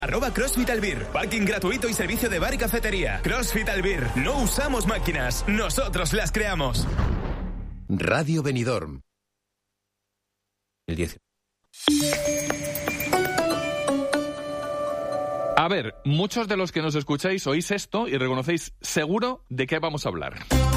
@CrossFit Albir, parking gratuito y servicio de bar y cafetería. CrossFit Albir, no usamos máquinas, nosotros las creamos. Radio Benidorm. El 10. A ver, muchos de los que nos escucháis oís esto y reconocéis seguro de qué vamos a hablar.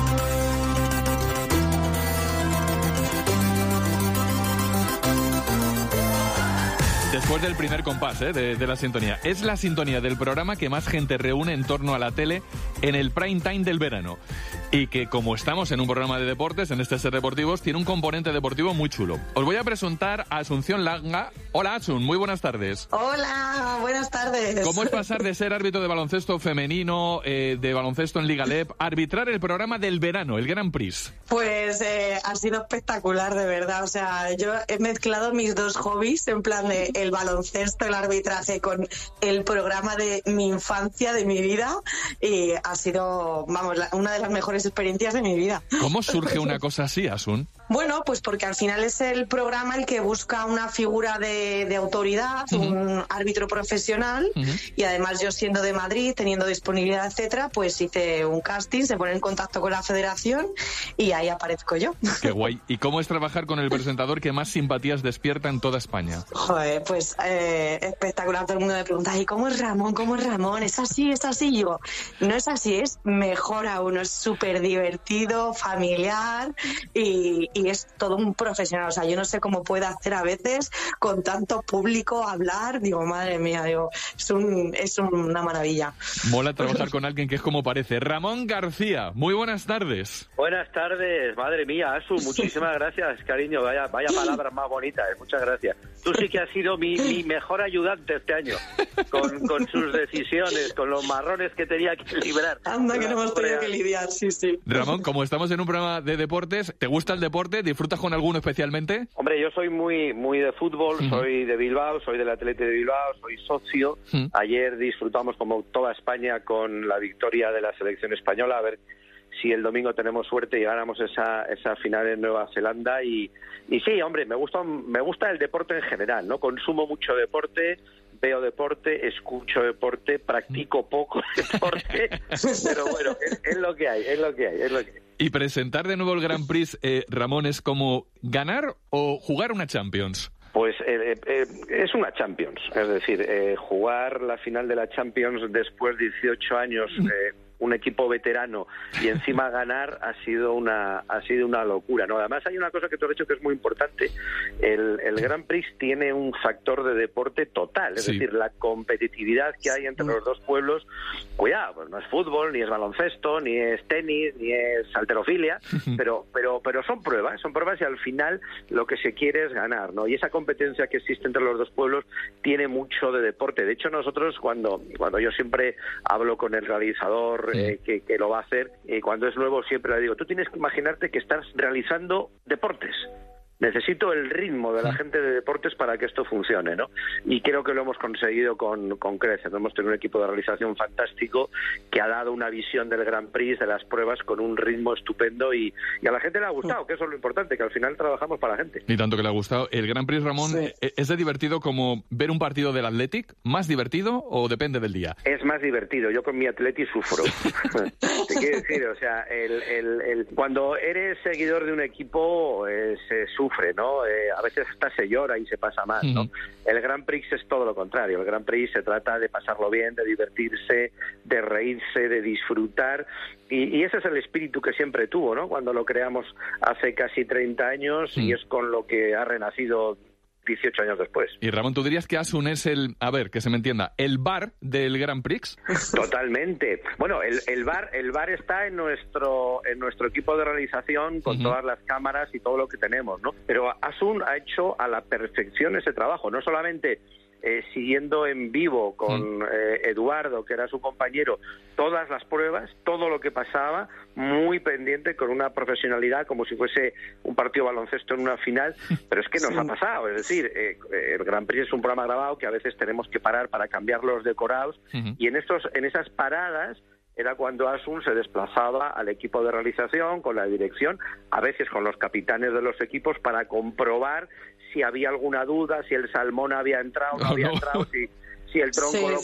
Después del primer compás de la sintonía. Es la sintonía del programa que más gente reúne en torno a la tele en el prime time del verano. Y que, como estamos en un programa de deportes, en este Ser Deportivos, tiene un componente deportivo muy chulo. Os voy a presentar a Asunción Langa. Hola, Asun, muy buenas tardes. Hola, buenas tardes. ¿Cómo es pasar de ser árbitro de baloncesto femenino, de baloncesto en Liga LEP, a arbitrar el programa del verano, el Grand Prix? Pues ha sido espectacular, de verdad. O sea, yo he mezclado mis dos hobbies, en plan de el baloncesto, el arbitraje, con el programa de mi infancia, de mi vida, y ha sido, vamos, una de las mejores experiencias de mi vida. ¿Cómo surge una cosa así, Asun? Bueno, pues porque al final es el programa el que busca una figura de autoridad, un árbitro profesional, y además yo siendo de Madrid, teniendo disponibilidad, etcétera, pues hice un casting, se pone en contacto con la federación y ahí aparezco yo. Qué guay. ¿Y cómo es trabajar con el presentador que más simpatías despierta en toda España? Joder, pues espectacular. Todo el mundo me pregunta, ¿y cómo es Ramón? ¿Cómo es Ramón? ¿Es así? ¿Es así? Y yo, no es así, es mejor aún, es súper divertido, familiar y es todo un profesional. O sea, yo no sé cómo puede hacer a veces con tanto público hablar. Digo, madre mía, digo, es una maravilla. Mola trabajar con alguien que es como parece. Ramón García, muy buenas tardes. Buenas tardes, madre mía, Asu, muchísimas gracias, cariño, vaya palabras más bonitas, muchas gracias. Tú sí que has sido mi mejor ayudante este año, con sus decisiones, con los marrones que tenía que librar. Anda, que no hemos tenido que lidiar, sí. Ramón, como estamos en un programa de deportes, ¿te gusta el deporte? ¿Disfrutas con alguno especialmente? Hombre, yo soy muy de fútbol, soy de Bilbao, soy del Athletic de Bilbao, soy socio. Ayer disfrutamos como toda España con la victoria de la selección española, a ver si el domingo tenemos suerte y ganamos esa final en Nueva Zelanda y sí, hombre, me gusta el deporte en general, ¿no? Consumo mucho deporte, veo deporte, escucho deporte, practico poco deporte, pero bueno, es lo que hay. ¿Y presentar de nuevo el Grand Prix, Ramón, es como ganar o jugar una Champions? Pues es una Champions, es decir, jugar la final de la Champions después de 18 años, un equipo veterano y encima ganar ha sido una locura, ¿no? Además hay una cosa que tú has dicho que es muy importante, el Grand Prix tiene un factor de deporte total, es decir, la competitividad que hay entre los dos pueblos, cuidado, pues no es fútbol, ni es baloncesto, ni es tenis, ni es halterofilia, pero son pruebas y al final lo que se quiere es ganar, ¿no? Y esa competencia que existe entre los dos pueblos tiene mucho de deporte. De hecho, nosotros cuando yo siempre hablo con el realizador que lo va a hacer, cuando es nuevo siempre le digo, tú tienes que imaginarte que estás realizando deportes. Necesito el ritmo de la gente de deportes para que esto funcione, ¿no? Y creo que lo hemos conseguido con creces. Hemos tenido un equipo de realización fantástico que ha dado una visión del Grand Prix, de las pruebas, con un ritmo estupendo y a la gente le ha gustado, que eso es lo importante, que al final trabajamos para la gente. Y tanto que le ha gustado. ¿El Grand Prix, Ramón, es de divertido como ver un partido del Athletic? ¿Más divertido o depende del día? Es más divertido. Yo con mi Athletic sufro. Te quiero decir, o sea, cuando eres seguidor de un equipo se sufre, ¿no? A veces hasta se llora y se pasa más, ¿no? El Grand Prix es todo lo contrario. El Grand Prix se trata de pasarlo bien, de divertirse, de reírse, de disfrutar y ese es el espíritu que siempre tuvo, ¿no? Cuando lo creamos hace casi 30 años y es con lo que ha renacido 18 años después. Y Ramón, ¿tú dirías que Asun es que se me entienda, el bar del Grand Prix? Totalmente. Bueno, el bar está en nuestro equipo de realización con todas las cámaras y todo lo que tenemos, ¿no? Pero Asun ha hecho a la perfección ese trabajo, no solamente siguiendo en vivo con Eduardo, que era su compañero, todas las pruebas, todo lo que pasaba, muy pendiente, con una profesionalidad como si fuese un partido de baloncesto en una final, pero es que nos ha pasado, es decir, el Grand Prix es un programa grabado que a veces tenemos que parar para cambiar los decorados y en esas paradas era cuando Asun se desplazaba al equipo de realización, con la dirección, a veces con los capitanes de los equipos, para comprobar si había alguna duda, si el salmón había entrado o no había entrado, si el tronco Sí, lo